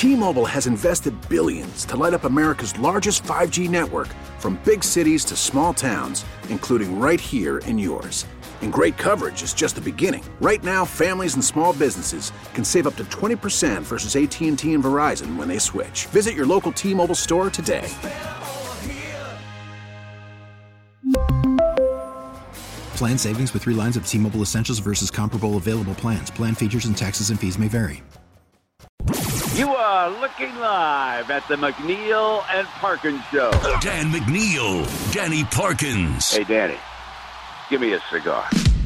T-Mobile has invested billions to light up America's largest 5G network, from big cities to small towns, including right here in yours. And great coverage is just the beginning. Right now, families and small businesses can save up to 20% versus AT&T and Verizon when they switch. Visit your local T-Mobile store today. Plan savings with 3 lines of T-Mobile Essentials versus comparable available plans. Plan features and taxes and fees may vary. You are looking live at the McNeil and Parkins Show. Dan McNeil, Danny Parkins. Hey, Danny, give me a cigar.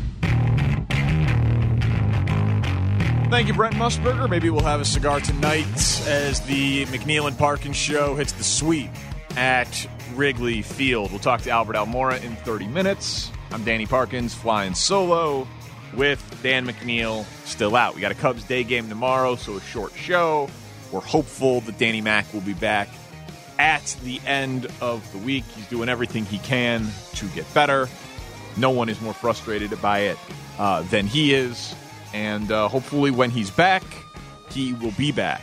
Thank you, Brent Musburger. Maybe we'll have a cigar tonight as the McNeil and Parkins Show hits the suite at Wrigley Field. We'll talk to Albert Almora in 30 minutes. I'm Danny Parkins, flying solo with Dan McNeil still out. We got a Cubs day game tomorrow, so a short show. We're hopeful that Danny Mac will be back at the end of the week. He's doing everything he can to get better. No one is more frustrated by it than he is. And hopefully when he's back, he will be back.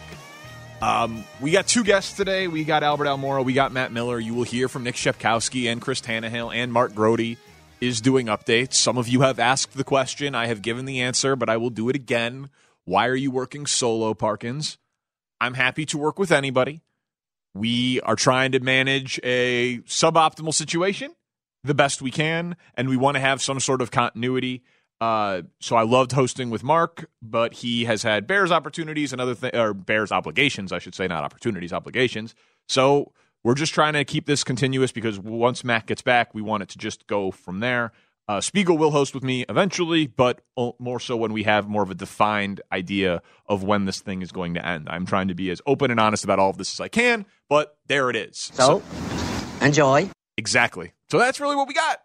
We got 2 guests today. We got Albert Almora. We got Matt Miller. You will hear from Nick Shepkowski and Chris Tannehill, and Mark Grody is doing updates. Some of you have asked the question. I have given the answer, but I will do it again. Why are you working solo, Parkins? I'm happy to work with anybody. We are trying to manage a suboptimal situation the best we can, and we want to have some sort of continuity. So I loved hosting with Mark, but he has had Bears opportunities and or Bears obligations, I should say, not opportunities, obligations. So we're just trying to keep this continuous because once Mac gets back, we want it to just go from there. Spiegel will host with me eventually, but more so when we have more of a defined idea of when this thing is going to end. I'm trying to be as open and honest about all of this as I can, but there it is. So enjoy. Exactly. So that's really what we got.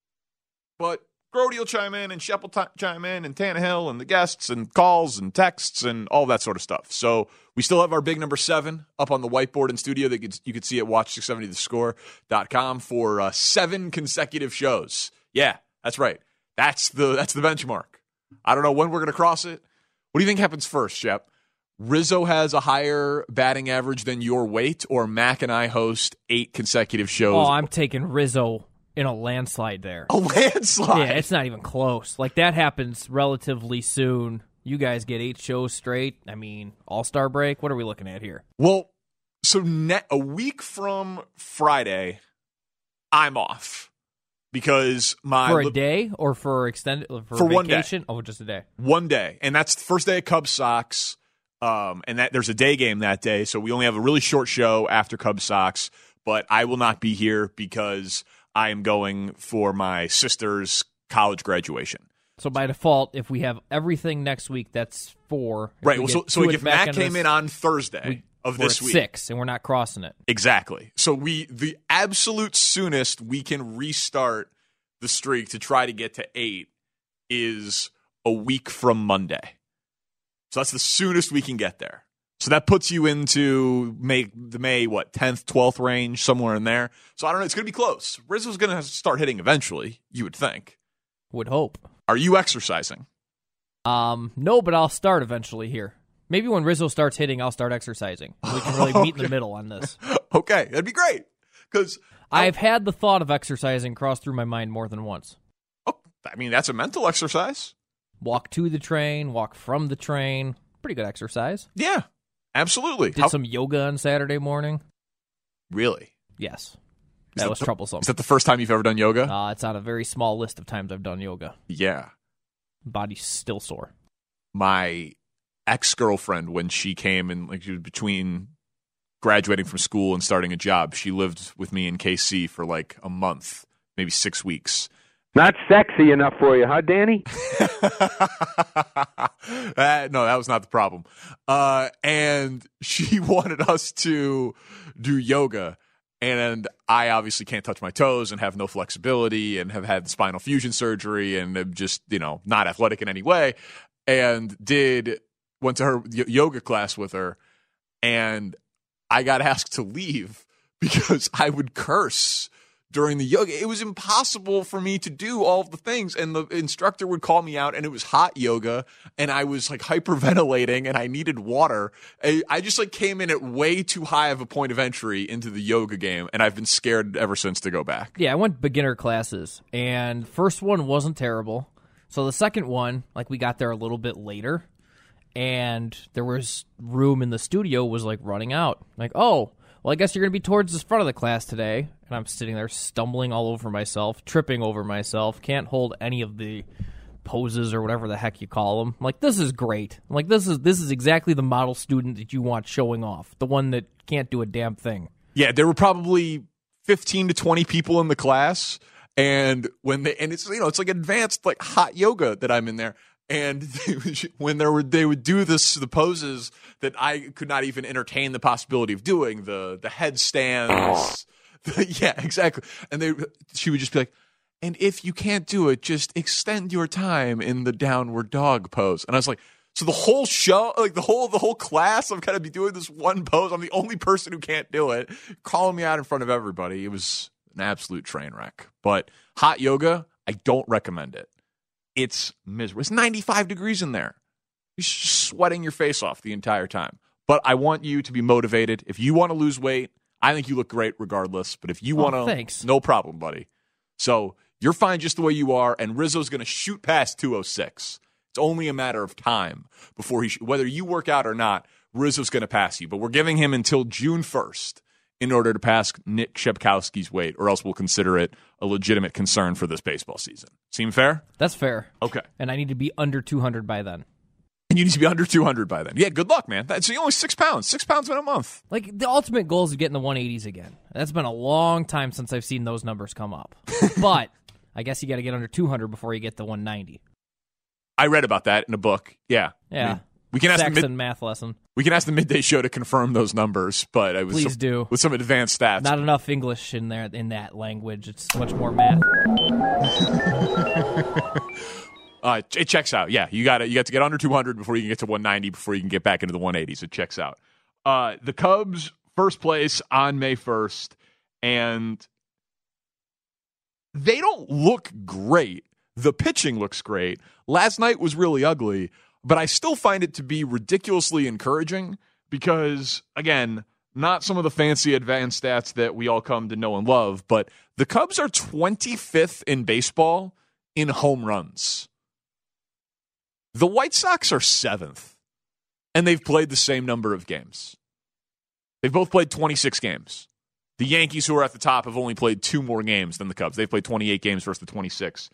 But Grody will chime in, and Shep will chime in, and Tannehill, and the guests, and calls, and texts, and all that sort of stuff. So we still have our big number 7 up on the whiteboard in studio that you could see at watch670thescore.com for 7 consecutive shows. Yeah, that's right. That's the benchmark. I don't know when we're going to cross it. What do you think happens first, Shep? Rizzo has a higher batting average than your weight, or Mac and I host 8 consecutive shows? Oh, I'm taking Rizzo in a landslide there. A landslide? Yeah, it's not even close. Like, that happens relatively soon. You guys get 8 shows straight. I mean, All-Star break. What are we looking at here? Well, so a week from Friday, I'm off because for a day or for extended for vacation? 1 day. Oh, just a day. 1 day, and that's the first day of Cubs Sox. And that there's a day game that day, so we only have a really short show after Cubs Sox. But I will not be here because I am going for my sister's college graduation. So by default, if we have everything next week, that's 4. Right. Well, so if Matt came in on Thursday of this week, 6, and we're not crossing it. Exactly. So the absolute soonest we can restart the streak to try to get to 8 is a week from Monday. So that's the soonest we can get there. So that puts you into May 10th, 12th range, somewhere in there. So I don't know. It's going to be close. Rizzo's going to start hitting eventually, you would think. Would hope. Are you exercising? No, but I'll start eventually here. Maybe when Rizzo starts hitting, I'll start exercising. We can really meet in the middle on this. Okay, that'd be great. Because I've had the thought of exercising cross through my mind more than once. Oh, I mean, that's a mental exercise. Walk to the train, walk from the train. Pretty good exercise. Yeah, absolutely. Did some yoga on Saturday morning. Really? Yes. That was troublesome. Is that the first time you've ever done yoga? It's on a very small list of times I've done yoga. Yeah. Body's still sore. My ex-girlfriend, when she came and she was between graduating from school and starting a job, she lived with me in KC for like a month, maybe 6 weeks. Not sexy enough for you, huh, Danny? No, that was not the problem. And she wanted us to do yoga. And I obviously can't touch my toes and have no flexibility and have had spinal fusion surgery and am just, not athletic in any way. And went to her yoga class with her. And I got asked to leave because I would curse during the yoga. It was impossible for me to do all of the things, and the instructor would call me out, and it was hot yoga, and I was like hyperventilating, and I needed water. I just like came in at way too high of a point of entry into the yoga game, and I've been scared ever since to go back. Yeah, I went beginner classes, and first one wasn't terrible. So the second one, like we got there a little bit later, and there was room in the studio was like running out. Like, oh, well, I guess you're going to be towards the front of the class today. And I'm sitting there stumbling all over myself, tripping over myself, can't hold any of the poses or whatever the heck you call them. I'm like, this is great. I'm like, this is exactly the model student that you want showing off, the one that can't do a damn thing. Yeah, there were probably 15 to 20 people in the class, and it's it's like advanced like hot yoga that I'm in there. And when they would do the poses that I could not even entertain the possibility of doing, the headstands. Yeah, exactly. And she would just be like, and if you can't do it, just extend your time in the downward dog pose. And I was like, so the whole show, like the whole class, I'm going to be doing this one pose. I'm the only person who can't do it, calling me out in front of everybody. It was an absolute train wreck. But hot yoga, I don't recommend it. It's miserable. It's 95 degrees in there. You're just sweating your face off the entire time. But I want you to be motivated. If you want to lose weight, I think you look great regardless. But if you want to, thanks. No problem, buddy. So you're fine just the way you are, and Rizzo's going to shoot past 206. It's only a matter of time before whether you work out or not, Rizzo's going to pass you. But we're giving him until June 1st in order to pass Nick Shepkowski's weight, or else we'll consider it a legitimate concern for this baseball season. Seem fair? That's fair. Okay. And I need to be under 200 by then. And you need to be under 200 by then. Yeah, good luck, man. That's only 6 pounds. 6 pounds in a month. Like, the ultimate goal is to get in the 180s again. That's been a long time since I've seen those numbers come up. But I guess you got to get under 200 before you get to 190. I read about that in a book. Yeah. Yeah. I mean, we can ask Saxon math lesson. We can ask the Midday Show to confirm those numbers, but Please do. With some advanced stats. Not enough English in there in that language. It's much more math. It checks out. Yeah, you got to get under 200 before you can get to 190 before you can get back into the 180s. It checks out. The Cubs first place on May 1st, and they don't look great. The pitching looks great. Last night was really ugly, but I still find it to be ridiculously encouraging because, again, not some of the fancy advanced stats that we all come to know and love, but the Cubs are 25th in baseball in home runs. The White Sox are 7th, and they've played the same number of games. They've both played 26 games. The Yankees, who are at the top, have only played 2 more games than the Cubs. They've played 28 games versus the 26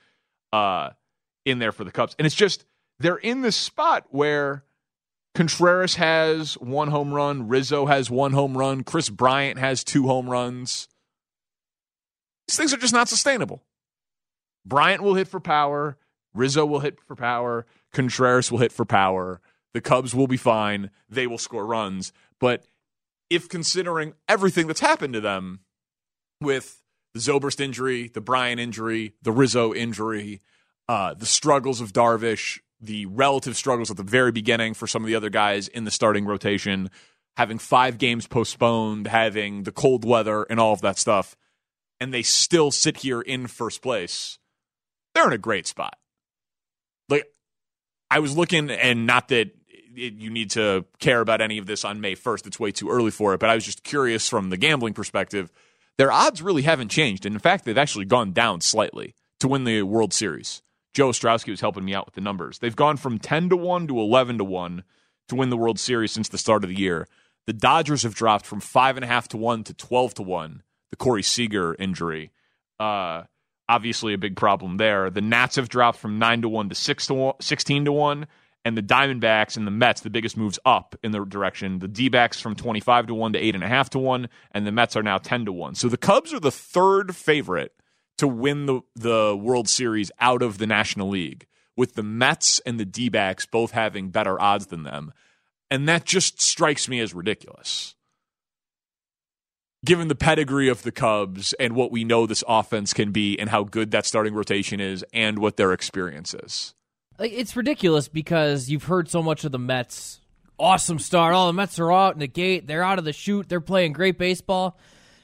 in there for the Cubs. And it's just, they're in this spot where Contreras has 1 home run, Rizzo has 1 home run, Chris Bryant has 2 home runs. These things are just not sustainable. Bryant will hit for power, Rizzo will hit for power, Contreras will hit for power. The Cubs will be fine. They will score runs. But if considering everything that's happened to them with the Zobrist injury, the Bryant injury, the Rizzo injury, the struggles of Darvish, the relative struggles at the very beginning for some of the other guys in the starting rotation, having 5 games postponed, having the cold weather and all of that stuff, and they still sit here in first place, they're in a great spot. Like, I was looking, and not that you need to care about any of this on May 1st. It's way too early for it, but I was just curious from the gambling perspective. Their odds really haven't changed, and in fact, they've actually gone down slightly to win the World Series. Joe Ostrowski was helping me out with the numbers. They've gone from 10-1 to 11-1 to win the World Series since the start of the year. The Dodgers have dropped from 5.5-1 to 12-1, the Corey Seager injury. Obviously a big problem there. The Nats have dropped from 9-1 to 16-1, and the Diamondbacks and the Mets, the biggest moves up in the direction. The D-backs from 25-1 to 8.5-1, and the Mets are now 10-1. So the Cubs are the 3rd favorite to win the World Series out of the National League, with the Mets and the D-backs both having better odds than them. And that just strikes me as ridiculous, given the pedigree of the Cubs and what we know this offense can be and how good that starting rotation is and what their experience is. It's ridiculous because you've heard so much of the Mets. Awesome start. Oh, the Mets are out in the gate. They're out of the chute. They're playing great baseball.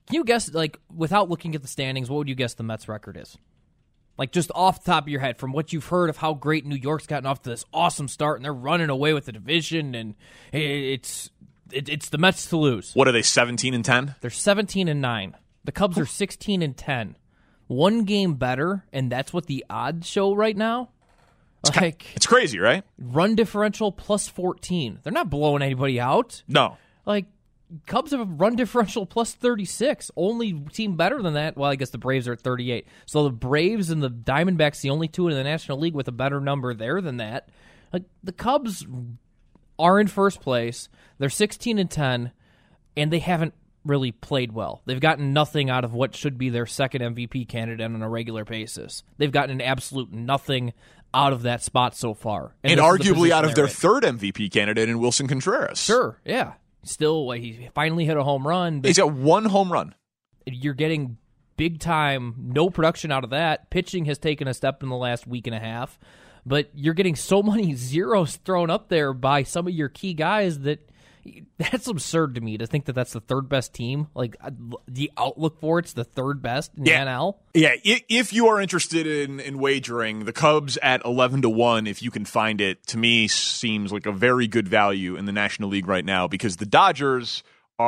Can you guess, like, without looking at the standings, what would you guess the Mets' record is? Like, just off the top of your head, from what you've heard of how great New York's gotten off to this awesome start, and they're running away with the division, and it's the Mets to lose. What are they, 17-10? They're 17-9. The Cubs are 16-10. One game better, and that's what the odds show right now. It's crazy, right? Run differential plus 14. They're not blowing anybody out. No. Like, Cubs have a run differential plus 36. Only team better than that. Well, I guess the Braves are at 38. So the Braves and the Diamondbacks, the only two in the National League with a better number there than that. Like, the Cubs are in first place. They're 16-10, and they haven't really played well. They've gotten nothing out of what should be their second MVP candidate on a regular basis. They've gotten an absolute nothing out of that spot so far. And arguably out of their third MVP candidate in Wilson Contreras. Sure, yeah. Still, he finally hit a home run. He's got one home run. You're getting big time, no production out of that. Pitching has taken a step in the last week and a half. But you're getting so many zeros thrown up there by some of your key guys that's absurd to me to think that that's the third best team. Like, the outlook for it's the third best in the NL. Yeah, if you are interested in wagering, the Cubs at 11-1, if you can find it, to me seems like a very good value in the National League right now, because the Dodgers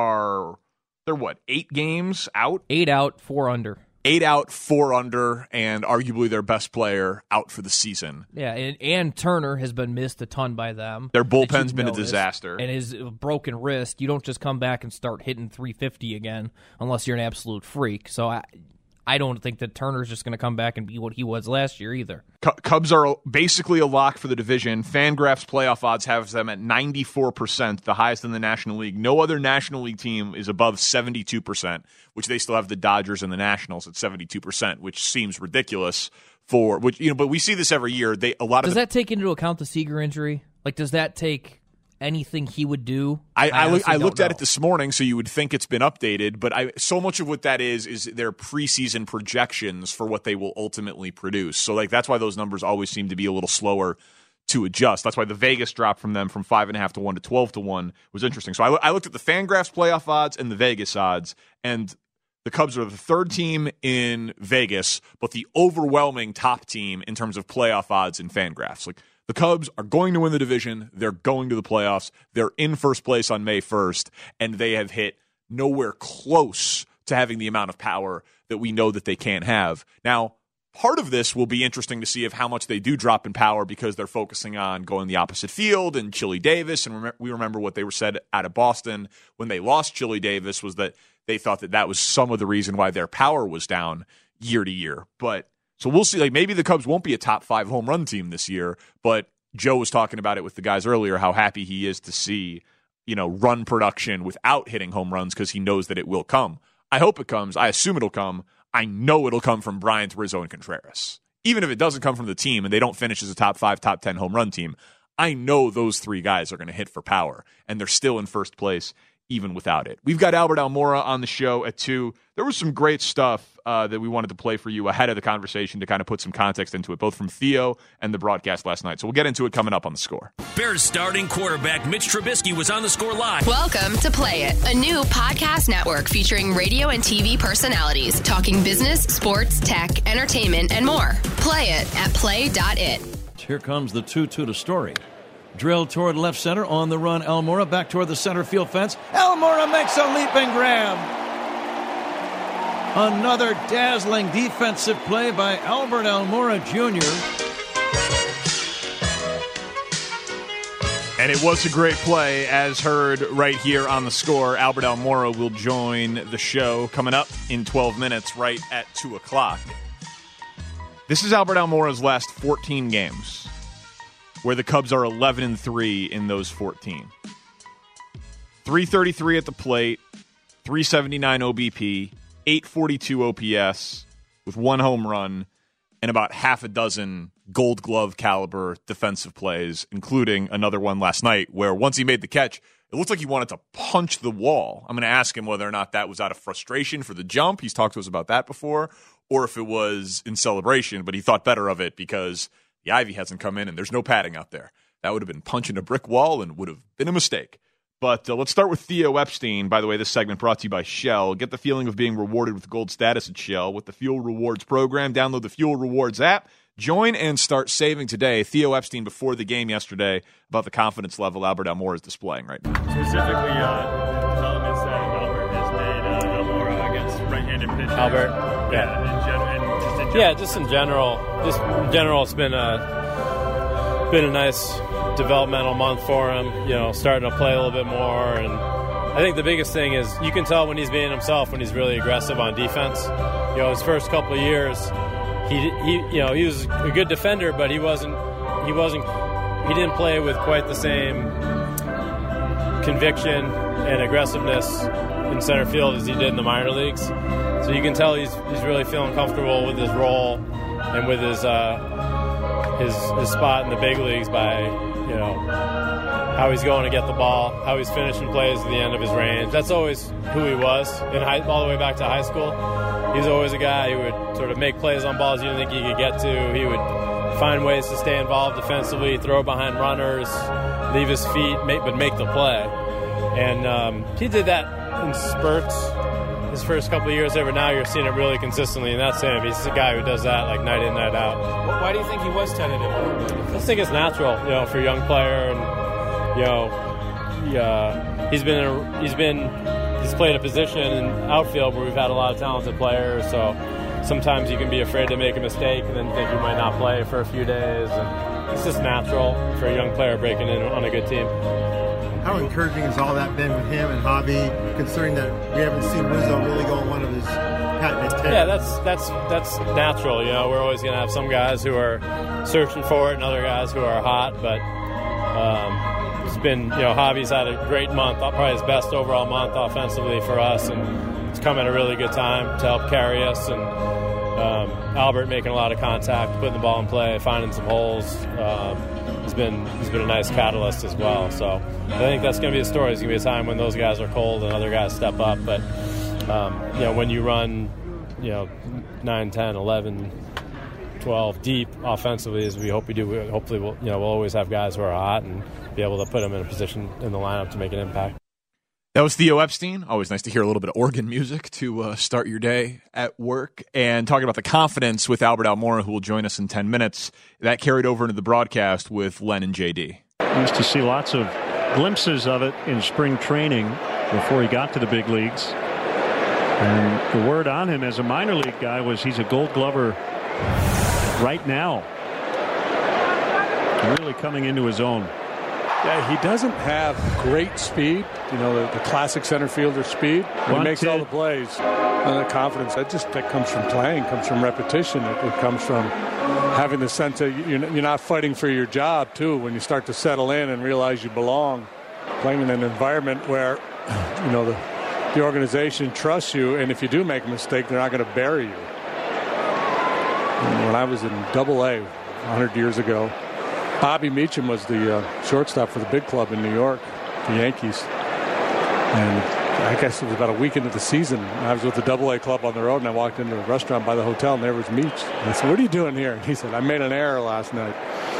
they're what, 8 games out? 8 out, 4 under. 8 out, 4 under, and arguably their best player out for the season. Yeah, and Turner has been missed a ton by them. Their bullpen's been a disaster. And his broken wrist, you don't just come back and start hitting 350 again unless you're an absolute freak. So I don't think that Turner's just going to come back and be what he was last year either. Cubs are basically a lock for the division. Fangraphs playoff odds have them at 94%, the highest in the National League. No other National League team is above 72%, which they still have the Dodgers and the Nationals at 72%, which seems ridiculous but we see this every year. Does that take into account the Seager injury? Like, does that take anything he would do? I looked at it this morning, so you would think it's been updated, but so much of what that is their preseason projections for what they will ultimately produce. So that's why those numbers always seem to be a little slower to adjust. That's why the Vegas drop from them from 5.5 to 1 to 12 to 1 was interesting. So I looked at the Fangraphs playoff odds and the Vegas odds, and the Cubs are the third team in Vegas, but the overwhelming top team in terms of playoff odds in Fangraphs. Like, the Cubs are going to win the division. They're going to the playoffs. They're in first place on May 1st, and they have hit nowhere close to having the amount of power that we know that they can have. Now, part of this will be interesting to see how much they do drop in power, because they're focusing on going the opposite field and Chili Davis. And we remember what they were said out of Boston when they lost Chili Davis was that they thought that was some of the reason why their power was down year to year. So we'll see. Like, maybe the Cubs won't be a top 5 home run team this year, but Joe was talking about it with the guys earlier, how happy he is to see, run production without hitting home runs, because he knows that it will come. I hope it comes. I assume it'll come. I know it'll come from Bryant, Rizzo, and Contreras. Even if it doesn't come from the team and they don't finish as a top 5, top 10 home run team, I know those 3 guys are going to hit for power, and they're still in first place even without it. We've got Albert Almora on the show at 2. There was some great stuff that we wanted to play for you ahead of the conversation to kind of put some context into it, both from Theo and the broadcast last night. So we'll get into it coming up on The Score. Bears starting quarterback Mitch Trubisky was on The Score Live. Welcome to Play It, a new podcast network featuring radio and TV personalities talking business, sports, tech, entertainment, and more. Play it at play.it. Here comes the 2-2 to Story. Drilled toward left center, on the run, Almora back toward the center field fence. Almora makes a leaping grab. Another dazzling defensive play by Albert Almora Jr. And it was a great play, as heard right here on The Score. Albert Almora will join the show coming up in 12 minutes, right at 2 o'clock. This is Albert Almora's last 14 games, where the Cubs are 11-3 in those 14. 333 at the plate, 379 OBP, 842 OPS with 1 home run, and about half a dozen Gold Glove caliber defensive plays, including another one last night where once he made the catch, it looked like he wanted to punch the wall. I'm going to ask him whether or not that was out of frustration for the jump. He's talked to us about that before, or if it was in celebration, but he thought better of it because the ivy hasn't come in and there's no padding out there. That would have been punching a brick wall and would have been a mistake. But let's start with Theo Epstein. By the way, this segment brought to you by Shell. Get the feeling of being rewarded with gold status at Shell with the Fuel Rewards program. Download the Fuel Rewards app. Join and start saving today. Theo Epstein before the game yesterday about the confidence level Albert Almora is displaying right now. Specifically, developments that Albert has made Almora against right-handed pitchers. Albert, just in general, it's been a nice developmental month for him. You know, starting to play a little bit more, and I think the biggest thing is you can tell when he's being himself when he's really aggressive on defense. You know, his first couple of years. He was a good defender, but he didn't play with quite the same conviction and aggressiveness in center field as he did in the minor leagues. So you can tell he's really feeling comfortable with his role and with his spot in the big leagues by, you know, how he's going to get the ball, how he's finishing plays at the end of his range. That's always who he was all the way back to high school. He was always a guy who would sort of make plays on balls you didn't think he could get to. He would find ways to stay involved defensively, throw behind runners, leave his feet, but make the play. And he did that in spurts his first couple of years there, but now you're seeing it really consistently, and that's him. He's a guy who does that like night in, night out. Why do you think he was tentative a little bit? I just think it's natural, you know, for a young player, and you know, he's played a position in outfield where we've had a lot of talented players, so sometimes you can be afraid to make a mistake and then think you might not play for a few days, and it's just natural for a young player breaking in on a good team. How encouraging has all that been with him and Javi, considering that we haven't seen Rizzo really go on one of his patented tears? Yeah, that's natural. You know, we're always going to have some guys who are searching for it and other guys who are hot, but it's been, you know, Javi's had a great month, probably his best overall month offensively for us, and it's come at a really good time to help carry us. And Albert making a lot of contact, putting the ball in play, finding some holes. He's been a nice catalyst as well. So I think that's going to be the story. There's going to be a time when those guys are cold and other guys step up. But you know, when you run, you know, 9, 10, 11, 12 deep offensively, as we hope we do, hopefully we'll always have guys who are hot and be able to put them in a position in the lineup to make an impact. That was Theo Epstein. Always nice to hear a little bit of organ music to start your day at work. And talking about the confidence with Albert Almora, who will join us in 10 minutes. That carried over into the broadcast with Len and JD. Used to see lots of glimpses of it in spring training before he got to the big leagues. And the word on him as a minor league guy was he's a Gold Glover right now. Really coming into his own. Yeah, he doesn't have great speed, you know, the classic center fielder speed. He makes all the plays. And the confidence, that comes from playing, comes from repetition. It comes from having the sense that you're not fighting for your job, too, when you start to settle in and realize you belong. Playing in an environment where, you know, the organization trusts you, and if you do make a mistake, they're not going to bury you. When I was in AA 100 years ago, Bobby Meacham was the shortstop for the big club in New York, the Yankees. And I guess it was about a week into the season. I was with the AA club on the road, and I walked into a restaurant by the hotel, and there was Meach. And I said, "What are you doing here?" And he said, "I made an error last night."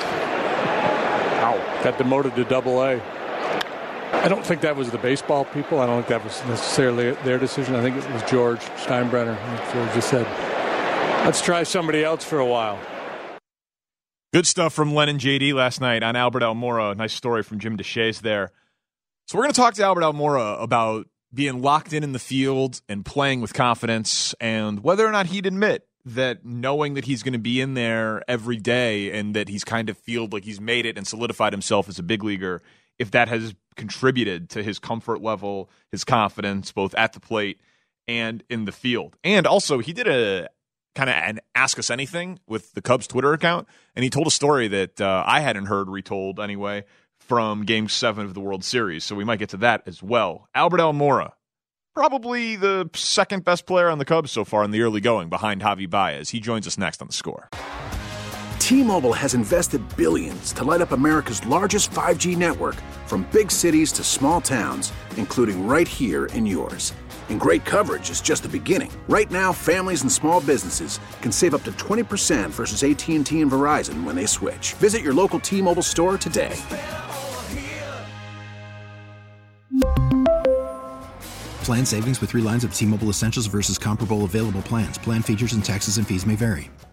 Ow. Got demoted to AA. I don't think that was the baseball people. I don't think that was necessarily their decision. I think it was George Steinbrenner who just said, "Let's try somebody else for a while." Good stuff from Len and JD last night on Albert Almora. Nice story from Jim DeShays there. So we're going to talk to Albert Almora about being locked in the field and playing with confidence, and whether or not he'd admit that knowing that he's going to be in there every day and that he's kind of feel like he's made it and solidified himself as a big leaguer, if that has contributed to his comfort level, his confidence, both at the plate and in the field. And also, he did a kind of an Ask Us Anything with the Cubs Twitter account, and he told a story that I hadn't heard retold anyway from Game 7 of the World Series, so we might get to that as well. Albert Almora, probably the second best player on the Cubs so far in the early going, behind Javi Baez. He joins us next on The Score. T-Mobile has invested billions to light up America's largest 5G network, from big cities to small towns, including right here in yours. And great coverage is just the beginning. Right now, families and small businesses can save up to 20% versus AT&T and Verizon when they switch. Visit your local T-Mobile store today. Plan savings with 3 lines of T-Mobile Essentials versus comparable available plans. Plan features and taxes and fees may vary.